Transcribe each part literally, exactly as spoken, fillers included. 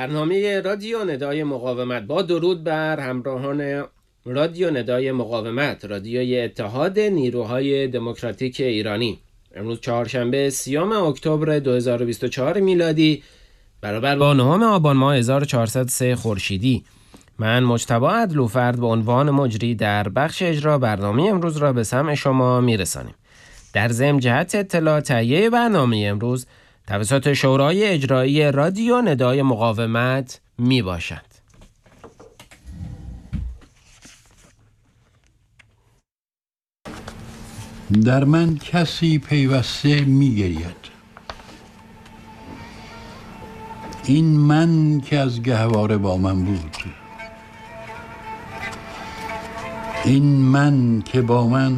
برنامه رادیو ندای مقاومت. با درود بر همراهان رادیو ندای مقاومت، رادیوی اتحاد نیروهای دموکراتیک ایرانی. امروز چهارشنبه سیوم اکتبر دو هزار و بیست و چهار میلادی برابر با نهم آبان ماه هزار و چهارصد و سه خورشیدی. من مجتبی عدلوفرد به عنوان مجری در بخش اجرا برنامه امروز را به سمع شما میرسانیم. در ضمن جهت اطلاع تهیه برنامه امروز توسط شورای اجرایی رادیو ندای مقاومت می باشد. در من کسی پیوسته می گرید. این من که از گهواره با من بود، این من که با من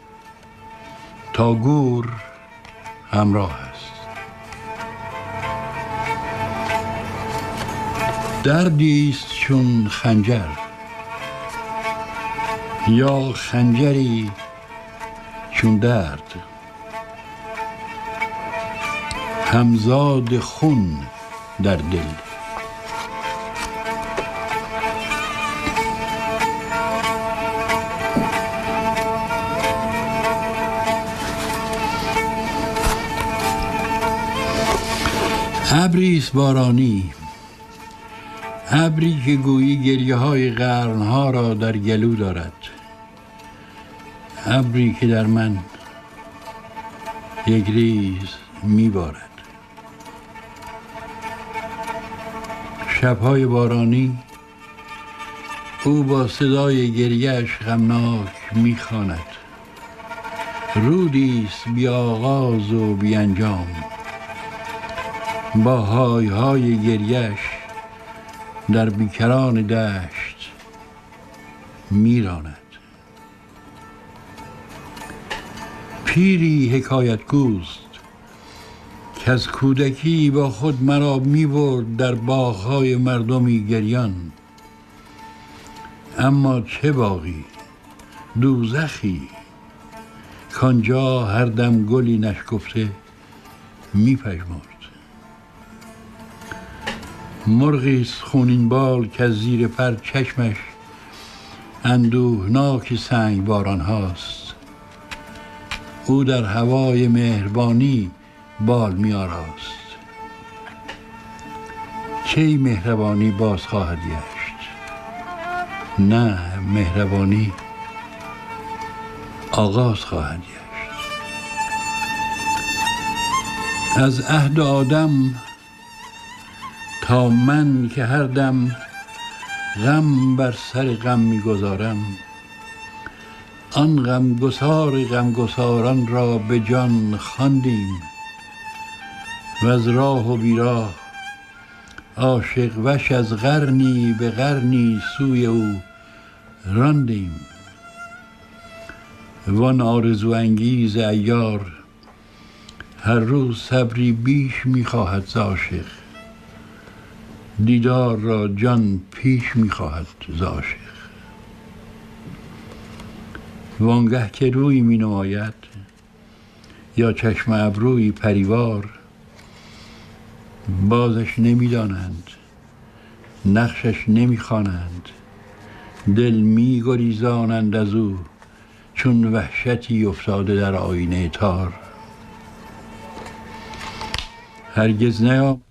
تا گور همراه است. دردیست چون خنجر یا خنجری چون درد، همزاد خون در دل. ابریست بارانی، ابری که گویی گریه های قرنها را در گلو دارد، ابری که در من یک ریز میبارد. شبهای بارانی او با صدای گریه‌اش غمناک میخواند، رودیست بی آغاز و بی انجام، با های های گریه‌اش در بیکران دشت میراند. پیری حکایتگوست که از کودکی با خود مرا میبرد در باغ‌های مردمی گریان، اما چه باغی، دوزخی، کانجا هر دم گلی نشکفته میپژمرد. مرغیست خونین بال که از زیر پر چشمش اندوهناک سنگ باران هاست، او در هوای مهربانی بال می آراست. کی مهربانی باز خواهد گشت؟ نه، مهربانی آغاز خواهد گشت. از عهد آدم تا من که هر دم غم بر سر غم می‌گذارم، آن غمگسار غمگساران را به جان خواندیم و از راه و بیراه عاشق وش از قرنی به قرنی سوی او راندیم. وان آرزو انگیز عیار هر روز صبری بیش می‌خواهد ز عاشق، دیدار را جان پیش می‌خواهد ز عاشق. وانگه که روی می نماید یا چشم ابروی پریوار، بازش نمی دانند، نقشش نمی خوانند، دل می گریزانند از او چون وحشتی افتاده در آینه تار. هرگز نیام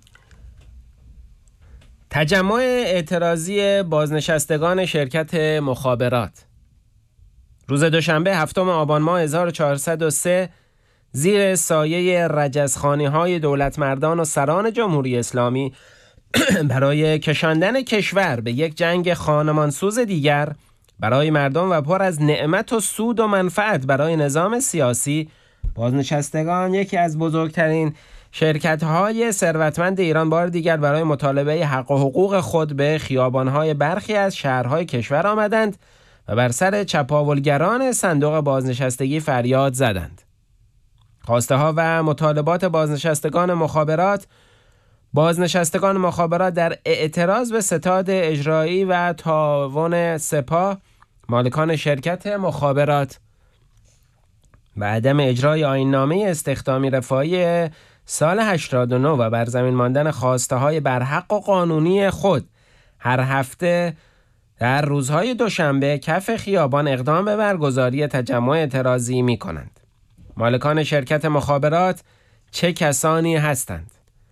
تجمع اعتراضی بازنشستگان شرکت مخابرات. روز دوشنبه هفتم آبان ماه هزار و چهارصد و سه زیر سایه رجزخوانی‌های دولتمردان و سران جمهوری اسلامی برای کشاندن کشور به یک جنگ خانمانسوز دیگر برای مردم و پر از نعمت و سود و منفعت برای نظام سیاسی، بازنشستگان یکی از بزرگترین شرکت‌های ثروتمند ایران بار دیگر برای مطالبه حق و حقوق خود به خیابان‌های برخی از شهرهای کشور آمدند و بر سر چپاولگران صندوق بازنشستگی فریاد زدند. خواسته ها و مطالبات بازنشستگان مخابرات بازنشستگان مخابرات در اعتراض به ستاد اجرایی و تعاون سپاه مالکان شرکت مخابرات و عدم اجرای آیین‌نامه استخدامی رفاهی سال هشتاد و نه و بر زمین ماندن خواسته های برحق و قانونی خود هر هفته در روزهای دوشنبه کف خیابان اقدام به برگزاری تجمع اعتراضی می کنند. مالکان شرکت مخابرات چه کسانی هستند؟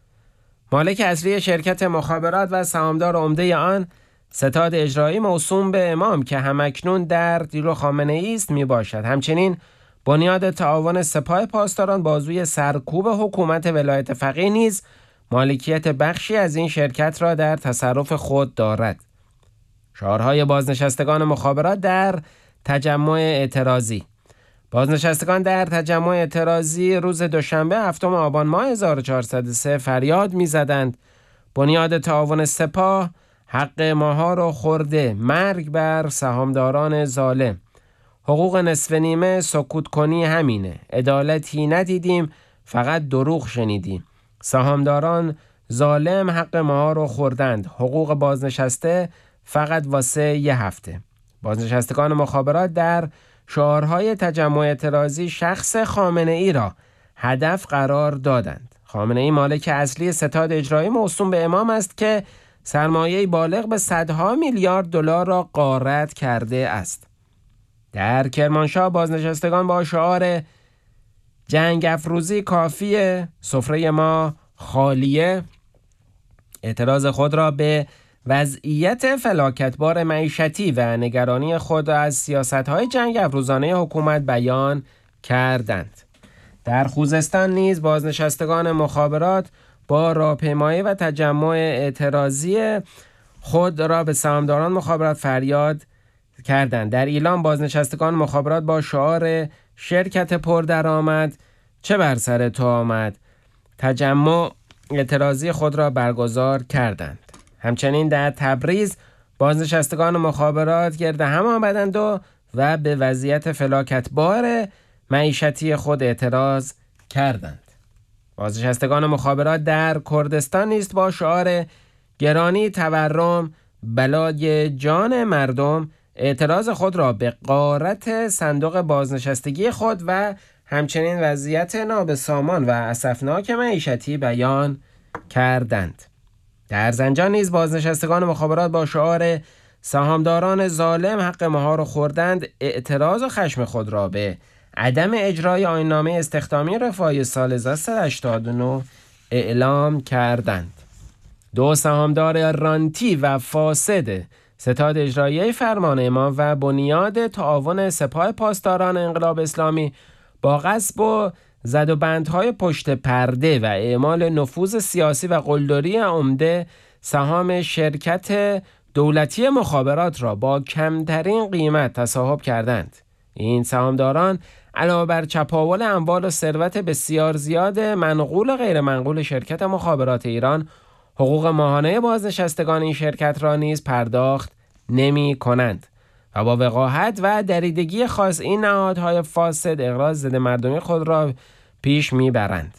مالک اصلی شرکت مخابرات و سهامدار عمده آن ستاد اجرایی موسوم به امام که همکنون در دیلو خامنه ای است می باشد. همچنین بنیاد تعاون سپاه پاسداران بازوی سرکوب حکومت ولایت فقیه نیز مالکیت بخشی از این شرکت را در تصرف خود دارد. شعارهای بازنشستگان مخابرات در تجمع اعتراضی. بازنشستگان در تجمع اعتراضی روز دوشنبه هفتم آبان ماه هزار و چهارصد و سه فریاد می‌زدند بنیاد تعاون سپاه حق ماها رو خورده، مرگ بر سهامداران ظالم، حقوق نصف نیمه سکوت کنی همینه، عدالتی ندیدیم فقط دروغ شنیدیم، سهامداران ظالم حق ماها رو خوردند، حقوق بازنشسته فقط واسه یه هفته. بازنشستگان مخابرات در شعارهای تجمع اعتراضی شخص خامنه ای را هدف قرار دادند. خامنه ای مالک اصلی ستاد اجرایی موسوم به امام است که سرمایه بالغ به صدها میلیارد دلار را غارت کرده است. در کرمانشاه بازنشستگان با شعار جنگ افروزی کافیه، سفره ما خالیه، اعتراض خود را به وضعیت فلاکتبار معیشتی و نگرانی خود از سیاست‌های جنگ افروزانه حکومت بیان کردند. در خوزستان نیز بازنشستگان مخابرات با راهپیمایی و تجمع اعتراضی خود را به سهامداران مخابرات فریاد کردند. در ایلام بازنشستگان مخابرات با شعار شرکت پردرآمد چه بر سر تو آمد تجمع اعتراضی خود را برگزار کردند. همچنین در تبریز بازنشستگان مخابرات گرد هم آمدند و, و به وضعیت فلاکتبار معیشتی خود اعتراض کردند. بازنشستگان مخابرات در کردستان نیست با شعار گرانی تورم بلای جان مردم اعتراض خود را به غارت صندوق بازنشستگی خود و همچنین وضعیت نابسامان و اسفناک معیشتی بیان کردند. در زنجان نیز بازنشستگان مخابرات با شعار سهامداران ظالم حق ماها را خوردند اعتراض و خشم خود را به عدم اجرای آیین‌نامه استخدامی رفاهی سال هزار و سیصد و هشتاد و نه اعلام کردند. دو سهامدار رانتی و فاسد ستاد اجرایی فرمان امام و بنیاد تعاون سپاه پاسداران انقلاب اسلامی با غصب و زد و بندهای پشت پرده و اعمال نفوذ سیاسی و قلدری عمده سهام شرکت دولتی مخابرات را با کمترین قیمت تصاحب کردند. این سهامداران علاوه بر چپاول اموال و ثروت بسیار زیاد منقول و غیر منقول شرکت مخابرات ایران حقوق ماهانه بازنشستگان این شرکت را نیز پرداخت نمی کنند و با وقاحت و دریدگی خاص این نهادهای فاسد اغراض ضد مردمی خود را پیش می برند.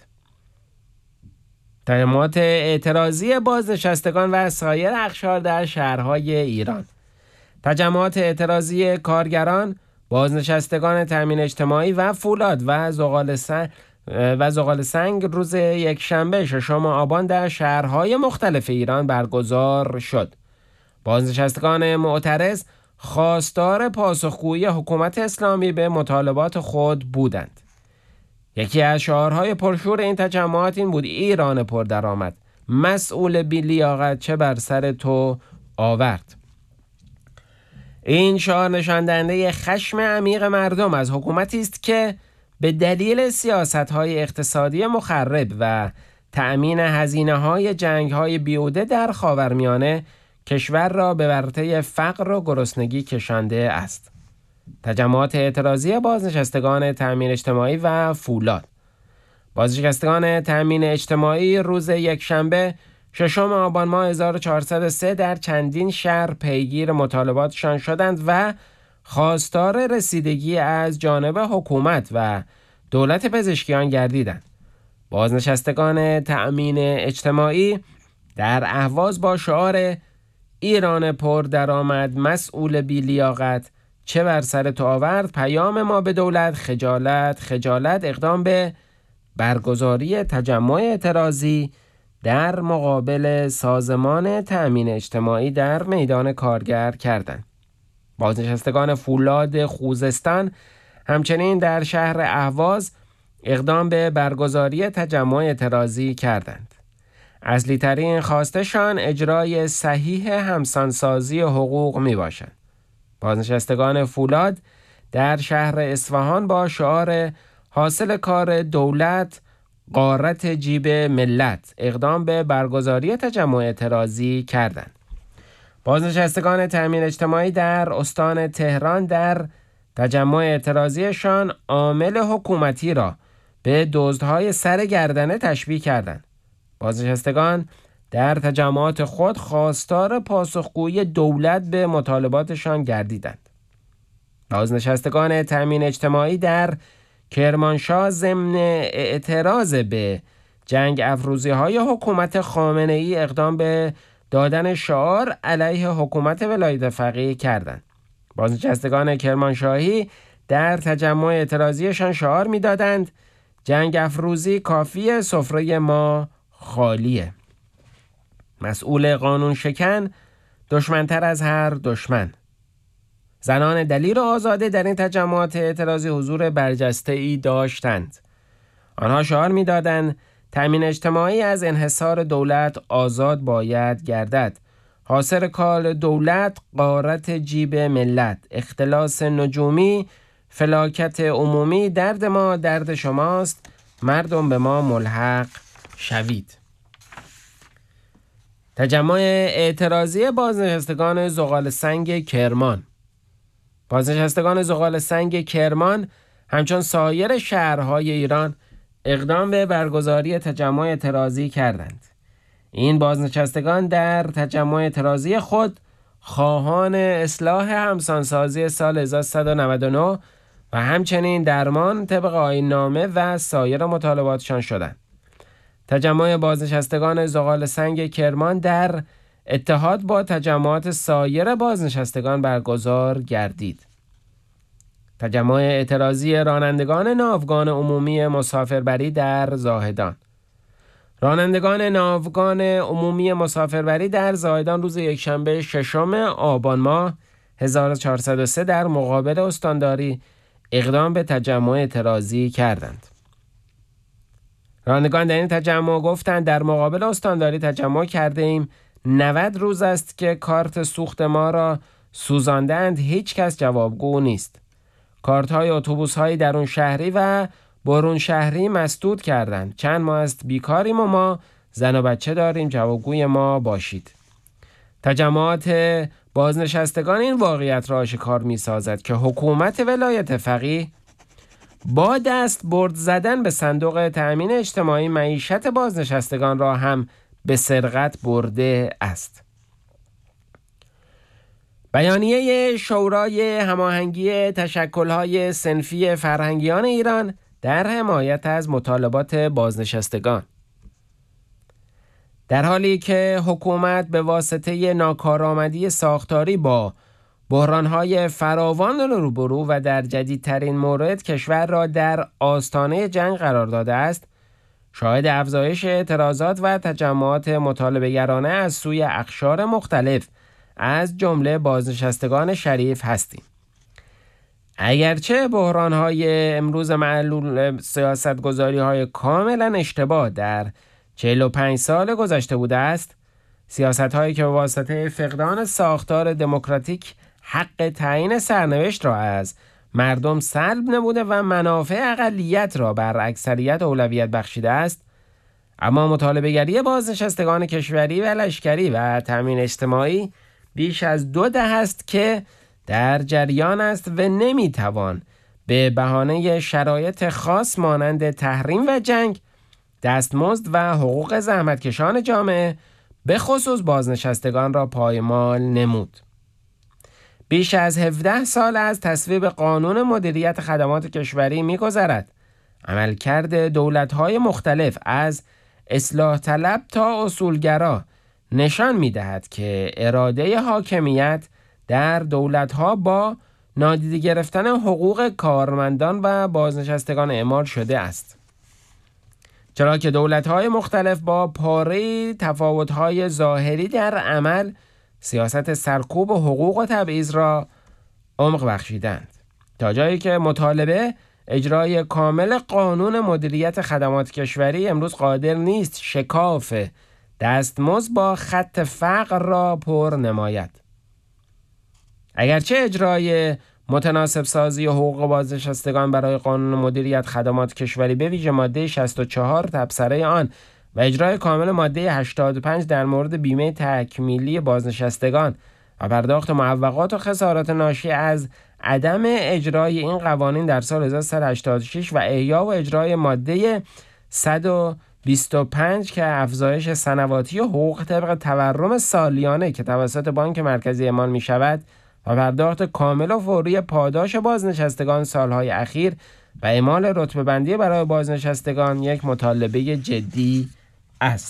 تجمعات اعتراضی بازنشستگان و سایر اقشار در شهرهای ایران. تجمعات اعتراضی کارگران، بازنشستگان تامین اجتماعی و فولاد و زغال سنگ و زغال سنگ روز یکشنبه ششم آبان در شهرهای مختلف ایران برگزار شد. بازنشستگان معترض خواستار پاسخگویی حکومت اسلامی به مطالبات خود بودند. یکی از شعارهای پرشور این تجمعات این بود: ایران پردرآمد، مسئول بی لیاقت چه بر سر تو آورد. این شعار نشان دهنده خشم عمیق مردم از حکومتی است که به دلیل سیاست‌های اقتصادی مخرب و تأمین هزینه‌های جنگ‌های بیهوده در خاورمیانه کشور را به ورطه فقر و گرسنگی کشانده است. تجمعات اعتراضی بازنشستگان تأمین اجتماعی و فولاد. بازنشستگان تأمین اجتماعی روز یکشنبه ششم آبان ماه هزار و چهارصد و سه در چندین شهر پیگیر مطالباتشان شدند و خواستار رسیدگی از جانب حکومت و دولت پزشکیان گردیدند. بازنشستگان تأمین اجتماعی در اهواز با شعار ایران پر درآمد، مسئول بی لیاقت چه بر سر تو آورد پیام ما به دولت خجالت خجالت اقدام به برگزاری تجمع اعتراضی در مقابل سازمان تأمین اجتماعی در میدان کارگر کردند. بازنشستگان فولاد خوزستان همچنین در شهر اهواز اقدام به برگزاری تجمع اعتراضی کردند. اصلی ترین خواستشان اجرای صحیح همسانسازی حقوق می باشد. بازنشستگان فولاد در شهر اصفهان با شعار حاصل کار دولت غارت جیب ملت اقدام به برگزاری تجمع اعتراضی کردند. بازنشستگان تأمین اجتماعی در استان تهران در تجمع اعتراضیشان عامل حکومتی را به دزدهای سر گردنه تشبیه کردند. بازنشستگان در تجمعات خود خواستار پاسخگویی دولت به مطالباتشان گردیدند. بازنشستگان تأمین اجتماعی در کرمانشاه ضمن اعتراض به جنگ افروزی های حکومت خامنه ای اقدام به دادن شعار علیه حکومت ولایت فقیه کردند. بازنشستگان کرمانشاهی در تجمع اعتراضیشان شعار می‌دادند جنگ افروزی کافیه، سفره ما خالیه. مسئول قانون شکن دشمنتر از هر دشمن. زنان دلیر و آزاده در این تجمعات اعتراضی حضور برجسته‌ای داشتند. آنها شعار می‌دادند تأمین اجتماعی از انحصار دولت آزاد باید گردد. حاصل کار دولت غارت جیب ملت، اختلاس نجومی، فلاکت عمومی، درد ما درد شماست، مردم به ما ملحق شوید. تجمع اعتراضی بازنشستگان زغال سنگ کرمان. بازنشستگان زغال سنگ کرمان همچون سایر شهرهای ایران اقدام به برگزاری تجمع اعتراضی کردند. این بازنشستگان در تجمع اعتراضی خود خواهان اصلاح همسانسازی سال هزار و سیصد و نود و نه و همچنین درمان طبق آیین نامه و سایر مطالباتشان شدند. تجمع بازنشستگان زغال سنگ کرمان در اتحاد با تجمعات سایر بازنشستگان برگزار گردید. تجمع اعتراضی رانندگان ناوگان عمومی مسافربری در زاهدان. رانندگان ناوگان عمومی مسافربری در زاهدان روز یکشنبه ششم آبان ماه هزار و چهارصد و سه در مقابل استانداری اقدام به تجمع اعتراضی کردند. رانندگان در این تجمع گفتند در مقابل استانداری تجمع کرده ایم. نود روز است که کارت سوخت ما را سوزاندند، هیچ کس جوابگو نیست. کارت های اتوبوس های درون شهری و برون شهری مسدود کردند. چند ماه است بیکاریم و ما زن و بچه داریم، جوابگوی ما باشید. تجمعات بازنشستگان این واقعیت را آشکار می سازد که حکومت ولایت فقیه با دست برد زدن به صندوق تأمین اجتماعی معیشت بازنشستگان را هم به سرقت برده است. بیانیه شورای هماهنگی تشکل‌های صنفی فرهنگیان ایران در حمایت از مطالبات بازنشستگان. در حالی که حکومت به واسطه ناکارآمدی ساختاری با بحران‌های فراوان روبرو و در جدیدترین مورد کشور را در آستانه جنگ قرار داده است، شاهد افزایش اعتراضات و تجمعات مطالبه‌گرانه از سوی اقشار مختلف از جمله بازنشستگان شریف هستیم. اگرچه بحران‌های امروز معلول سیاست‌گذاری‌های کاملا اشتباه در چهل و پنج سال گذشته بوده است، سیاست‌هایی که به واسطه فقدان ساختار دموکراتیک حق تعیین سرنوشت را از مردم سلب نموده و منافع اقلیت را بر اکثریت اولویت بخشیده است، اما مطالبه‌گری بازنشستگان کشوری و لشکری و تأمین اجتماعی بیش از دو دهه است که در جریان است و نمیتوان به بهانه شرایط خاص مانند تحریم و جنگ دستمزد و حقوق زحمتکشان جامعه به خصوص بازنشستگان را پایمال نمود. بیش از هفده سال از تصویب قانون مدیریت خدمات کشوری می‌گذرد. عملکرد دولت‌های مختلف از اصلاح طلب تا اصولگرا نشان می‌دهد که اراده حاکمیت در دولت‌ها با نادیده گرفتن حقوق کارمندان و بازنشستگان اعمال شده است. چرا که دولت‌های مختلف با پاره تفاوت‌های ظاهری در عمل سیاست سرکوب و حقوق و تبعیض را عمق بخشیدند، تا جایی که مطالبه اجرای کامل قانون مدیریت خدمات کشوری امروز قادر نیست شکاف دستمزد با خط فقر را پر نماید. اگرچه اجرای متناسب سازی حقوق بازنشستگان برای قانون مدیریت خدمات کشوری به ویژه ماده شصت و چهار تبصره آن و اجرای کامل ماده هشتاد و پنج در مورد بیمه تکمیلی بازنشستگان و پرداخت معوقات و خسارات ناشی از عدم اجرای این قوانین در سال هزار و سیصد و هشتاد و شش و احیا و اجرای ماده صد و بیست و پنج که افزایش سنواتی حقوق طبق تورم سالیانه که توسط بانک مرکزی اعمال می شود و پرداخت کامل و فوری پاداش بازنشستگان سالهای اخیر و اعمال رتبه بندی برای بازنشستگان یک مطالبه جدی است.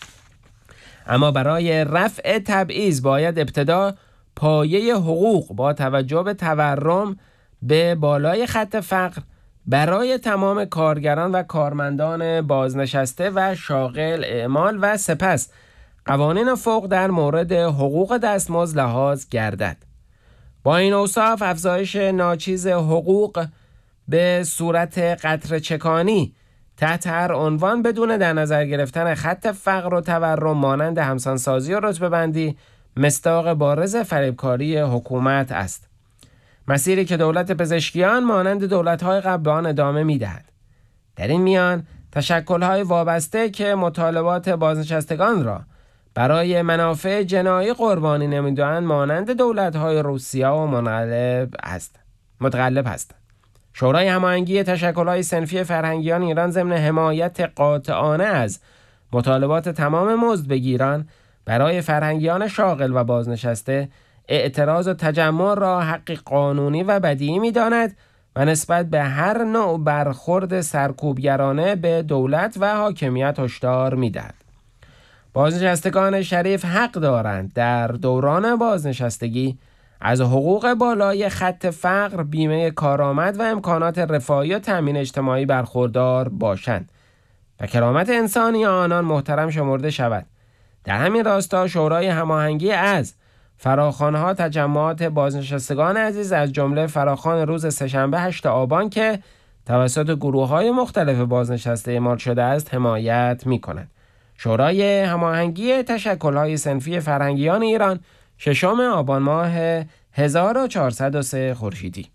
اما برای رفع تبعیض باید ابتدا پایه حقوق با توجه به تورم به بالای خط فقر برای تمام کارگران و کارمندان بازنشسته و شاغل اعمال و سپس قوانین فوق در مورد حقوق دستمزد لحاظ گردد. با این اوصاف افزایش ناچیز حقوق به صورت قطره چکانی تحت هر عنوان بدون در نظر گرفتن خط فقر و تورم مانند همسانسازی و رتبه بندی مصداق بارز فریبکاری حکومت است. مسیری که دولت پزشکیان مانند دولت‌های قبل به آن ادامه می‌دهد. در این میان تشکل‌های وابسته که مطالبات بازنشستگان را برای منافع جنایی قربانی نمی‌دهند مانند دولت‌های روسیه و منقلب است. متقلب هستند. شورای هماهنگی تشکل‌های صنفی فرهنگیان ایران ضمن حمایت قاطعانه از مطالبات تمام مزدبگیران برای فرهنگیان شاغل و بازنشسته اعتراض و تجمع را حقی قانونی و بدیهی می‌داند و نسبت به هر نوع برخورد سرکوبگرانه به دولت و حاکمیت هشدار می‌دهد. بازنشستگان شریف حق دارند در دوران بازنشستگی از حقوق بالای خط فقر، بیمه کارآمد و امکانات رفاهی و تامین اجتماعی برخوردار باشند و کرامت انسانی آنان محترم شمرده شود. در همین راستا شورای هماهنگی از فراخوان‌ها تجمعات بازنشستگان عزیز از جمله فراخوان روز سه‌شنبه هشتم آبان که توسط گروه‌های مختلف بازنشسته اعمال شده است حمایت می‌کند. شورای هماهنگی تشکل‌های صنفی فرهنگیان ایران ششم آبان ماه هزار و چهارصد و سه خورشیدی.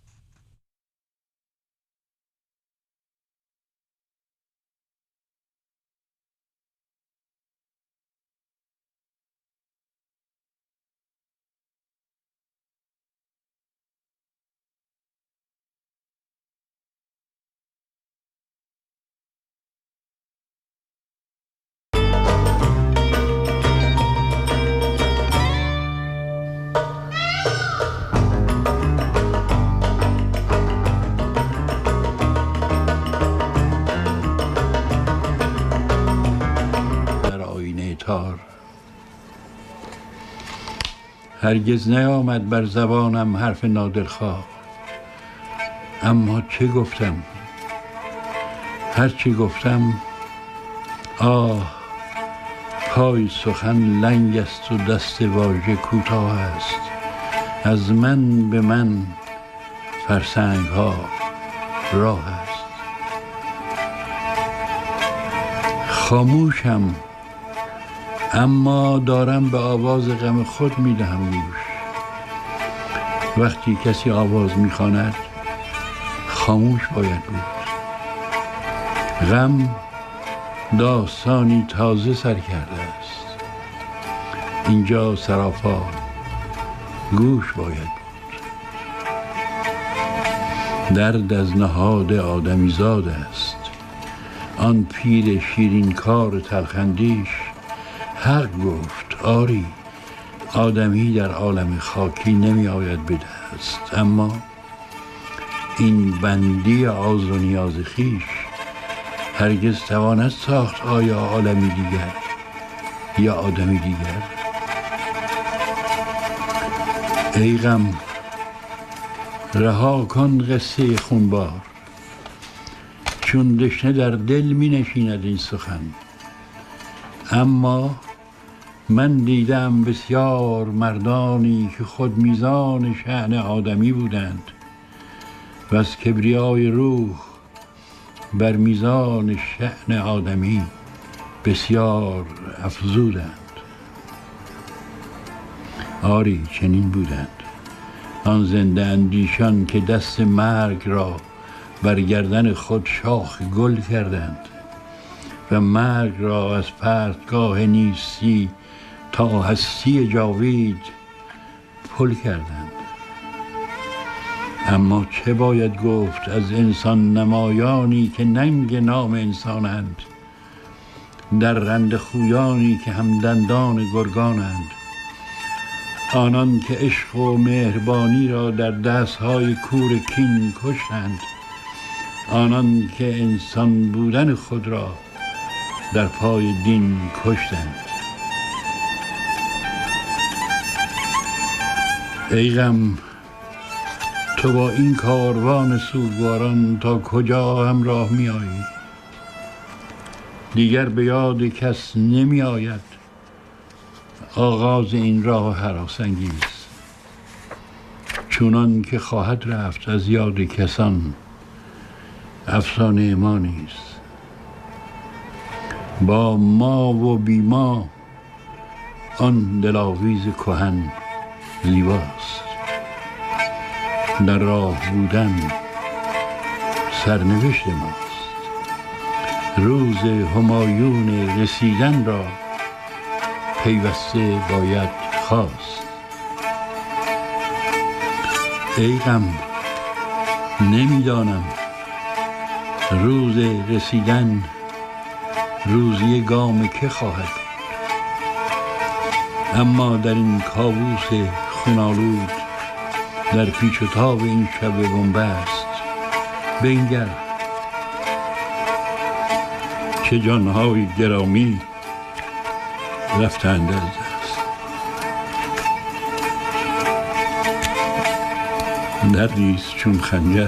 هرگز نیامد بر زبانم حرف نادلخواه، اما چه گفتم؟ هر چی گفتم آه، پای سخن لنگ است و دست واژه کوتاه است. از من به من فرسنگ ها راه است. خاموشم اما دارم به آواز غم خود میدهم گوش. وقتی کسی آواز میخواند خاموش باید بود. غم داستانی تازه سر کرده است. اینجا سراپا گوش باید بود. درد از نهاد آدمی زاد است. آن پیر شیرین کار تلخندیش حق گفت. آری، آدمی در عالم خاکی نمی آید به دست، اما این بندی آز و نیاز خیش هرگز تواند ساخت آیا عالمی دیگر یا آدمی دیگر. ای غم، رها کن قصه خونبار. چون دشنه در دل می نشیند این سخن. اما من دیدم بسیار مردانی که خود میزان شأن آدمی بودند و از کبریای روح بر میزان شأن آدمی بسیار افزودند. آری چنین بودند آن زنده اندیشان که دست مرگ را بر گردن خود شاخ گل کردند و مرگ را از پرتگاه نیستی تا هستی جاوید پل کردند. اما چه باید گفت از انسان نمایانی که ننگ نام انسانند، در رند خویانی که همدندان گرگانند، آنان که عشق و مهربانی را در دستهای کور کین کشتند، آنان که انسان بودن خود را در پای دین کشتند. ای غم، تو با این کاروان سوگواران تا کجا همراه می آیی؟ دیگر به یاد کس نمی آید آغاز این راه هراس‌انگیز، چونان که خواهد رفت از یاد کسان افسانه ما نیست. با ما و بی ما آن دلاویز کهن زیباست. در راه بودن سرنوشت ماست. روز همایون رسیدن را پیوسته باید خواست. ای غم، نمیدانم روز رسیدن روزی گام که خواهد بود، اما در این کابوس خونالود، در پیچ و تاب این شب بنبست، بنگر چه جانهای گرامی رفتند از دست. دردیست چون خنجر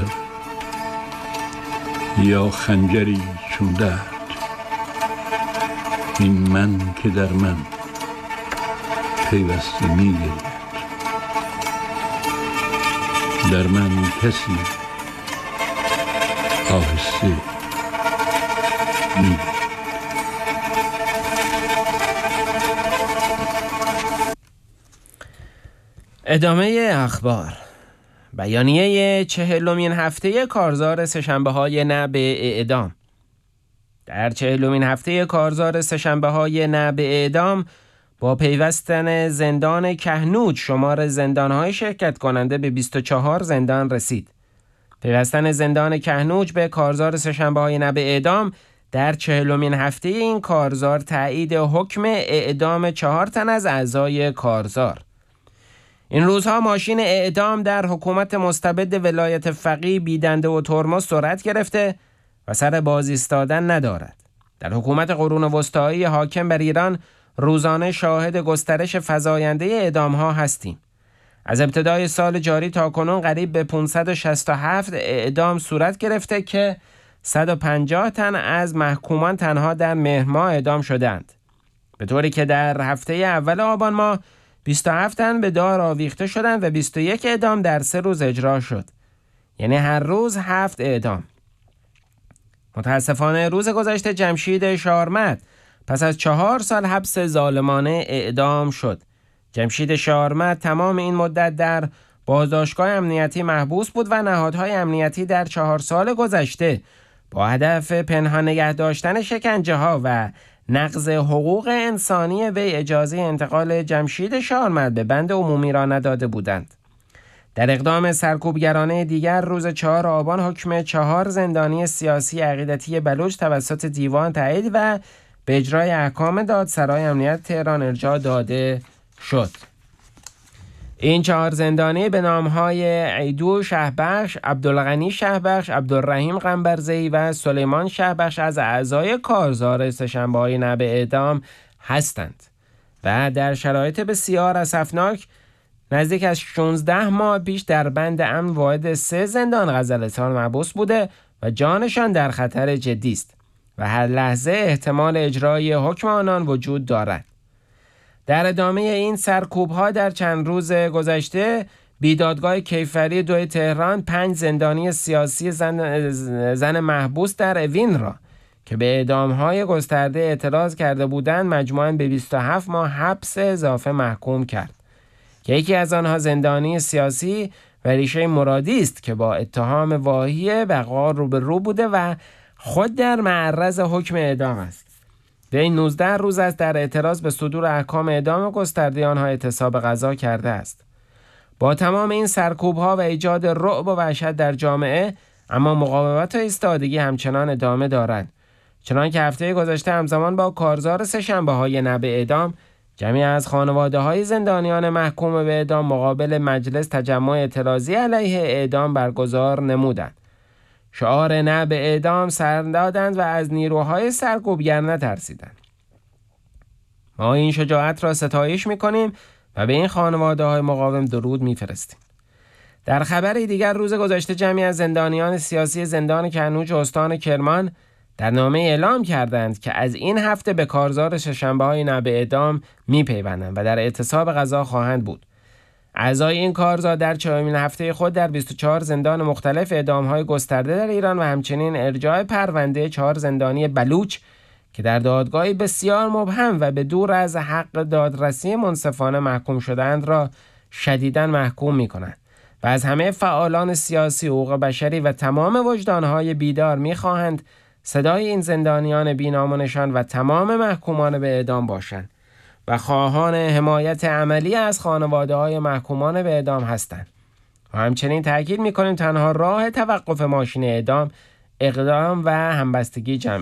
یا خنجری چون درد، این من که در من پیوسته می گرید. در من کسی آهسته می گرید. ادامه اخبار. بیانیه چهلمین هفته کارزار سه‌شنبه های نه به اعدام. در چهلمین هفته کارزار سه‌شنبه های نه به اعدام با پیوستن زندان کهنوج شمار زندانهای شرکت کننده به بیست و چهار زندان رسید. پیوستن زندان کهنوج به کارزار سه‌شنبه های نه به اعدام در چهلمین هفته این کارزار تایید حکم اعدام چهار تن از اعضای کارزار. این روزها ماشین اعدام در حکومت مستبد ولایت فقیه بیدنده و ترمز سرعت گرفته و سر باز ایستادن ندارد. در حکومت قرون وسطایی حاکم بر ایران روزانه شاهد گسترش فزاینده اعدام‌ها هستیم. از ابتدای سال جاری تا کنون قریب به پانصد و شصت و هفت اعدام صورت گرفته که صد و پنجاه تن از محکومان تنها در مهر ماه اعدام شدند، به طوری که در هفته اول آبان ماه بیست و هفت تن به دار آویخته شدند و بیست و یک اعدام در سه روز اجرا شد، یعنی هر روز هفت اعدام. متاسفانه روز گذشته جمشید شارمد پس از چهار سال حبس ظالمانه اعدام شد. جمشید شارمد تمام این مدت در بازداشتگاه امنیتی محبوس بود و نهادهای امنیتی در چهار سال گذشته با هدف پنهان نگه داشتن شکنجه ها و نقض حقوق انسانی وی اجازه انتقال جمشید شارمد به بند عمومی را نداده بودند. در اقدام سرکوبگرانه دیگر روز چهار آبان حکم چهار زندانی سیاسی عقیدتی بلوچ توسط دیوان تایید و به اجرای احکام دادسرای امنیت تهران ارجاع داده شد. این چهار زندانی به نامهای عیدو شهبخش، عبدالغنی شهبخش، عبدالرحیم قنبرزه‌ای و سلیمان شهبخش از اعضای کارزار سه‌شنبه‌های نه به اعدام هستند و در شرایط بسیار اسفناک نزدیک از شانزده ماه پیش در بند امن واحد سه زندان غزلستان محبوس بوده و جانشان در خطر جدی است و هر لحظه احتمال اجرای حکم آنان وجود دارد. در ادامه این سرکوب‌ها در چند روز گذشته بیدادگاه کیفری دوی تهران پنج زندانی سیاسی زن, زن محبوس در اوین را که به اعدام‌های گسترده اعتراض کرده بودند مجموعاً به بیست و هفت ماه حبس اضافه محکوم کرد که یکی از آنها زندانی سیاسی و ریشه مرادی است که با اتهام واهی بقا روبرو بوده و خود در معرض حکم اعدام است. وی نوزده روز است در اعتراض به صدور احکام اعدام گسترده آنها اعتصاب غذا کرده است. با تمام این سرکوب‌ها و ایجاد رعب و وحشت در جامعه، اما مقاومت و ایستادگی همچنان ادامه دارد. چنانکه هفته گذشته همزمان با کارزار سه‌شنبه‌های نه به اعدام، جمعی از خانواده‌های زندانیان محکوم به اعدام مقابل مجلس تجمع اعتراضی علیه اعدام برگزار نمودند. شعار نه به اعدام سر دادند و از نیروهای سرکوبگر نترسیدند. ما این شجاعت را ستایش می‌کنیم و به این خانواده‌های مقاوم درود می‌فرستیم. در خبری دیگر روز گذشته جمعی از زندانیان سیاسی زندان کنوج استان کرمان در نامه اعلام کردند که از این هفته به کارزار سه‌شنبه‌های نه به اعدام می‌پیوندند و در اعتصاب غذا خواهند بود. اعضای این کارزار در چهارمین هفته خود در بیست و چهار زندان مختلف اعدام‌های گسترده در ایران و همچنین ارجاع پرونده چهار زندانی بلوچ که در دادگاهی بسیار مبهم و به دور از حق دادرسی منصفانه محکوم شدند را شدیداً محکوم می‌کنند و از همه فعالان سیاسی، حقوق بشری و تمام وجدان‌های بیدار می‌خواهند صدای این زندانیان بی‌نام و نشان و تمام محکومان به اعدام باشند و خواهان حمایت عملی از خانواده‌های محکومان به اعدام هستند. و همچنین تأکید می‌کنیم تنها راه توقف ماشین اعدام اقدام و همبستگی جمعی